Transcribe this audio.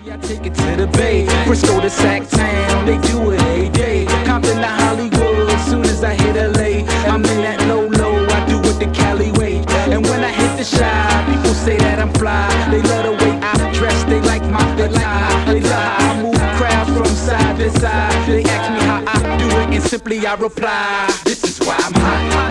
I take it to the Bay, Frisco to Sac Town, they do it every day. Compton to Hollywood, soon as I hit LA, I'm in that low, I do it the Cali way. And when I hit the shop, people say that I'm fly. They love the way I dress, they like my attire. They love how I move crowds from side to side. They ask me how I do it, and simply I reply, this is why I'm hot.